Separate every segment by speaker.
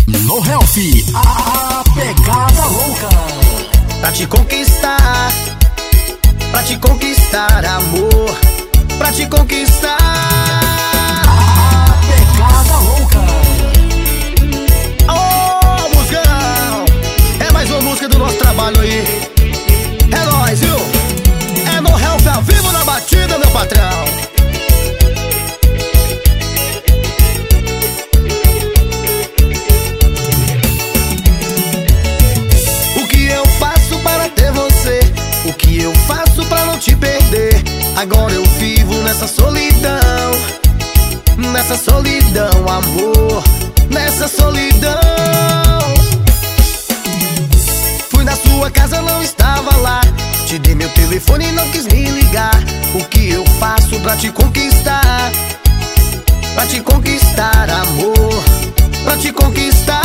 Speaker 1: No Health, a pegada louca.
Speaker 2: Pra te conquistar, amor. Pra te conquistar,
Speaker 1: A pegada louca.
Speaker 2: oh, musicão. É mais uma música do nosso trabalho aí. É nóis, viu? É no Health ao vivo na batida, meu patrão. O que eu faço para ter você? O que eu faço pra não te perder? Agora eu vivo nessa solidão, amor, nessa solidão. Fui na sua casa, não estava lá. Te dei meu telefone e não quis me ligar. O que eu faço pra te conquistar? Pra te conquistar, amor, pra te conquistar.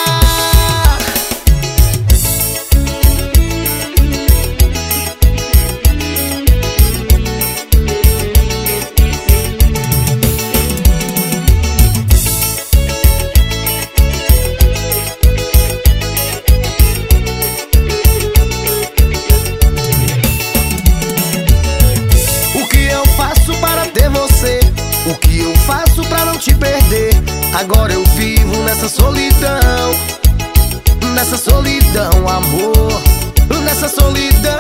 Speaker 2: O que eu faço pra não te perder? Agora eu vivo nessa solidão, amor, nessa solidão.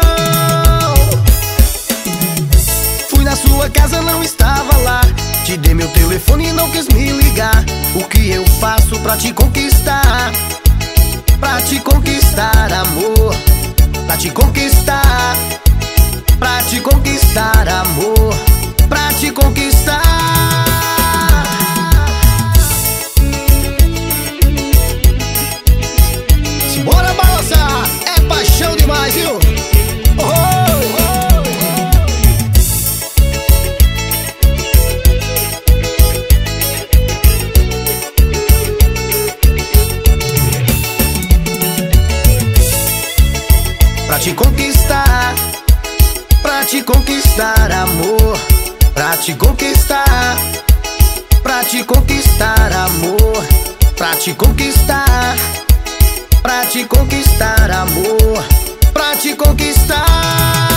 Speaker 2: Fui na sua casa, não estava lá. Te dei meu telefone e não quis me ligar. O que eu faço pra te conquistar? Pra te conquistar, amor, pra te conquistar. Pra te conquistar, amor, pra te conquistar. Bora balançar, é paixão demais, viu? Oh, oh, oh. Pra te conquistar, amor, pra te conquistar, amor, pra te conquistar. Pra te conquistar, amor, pra te conquistar.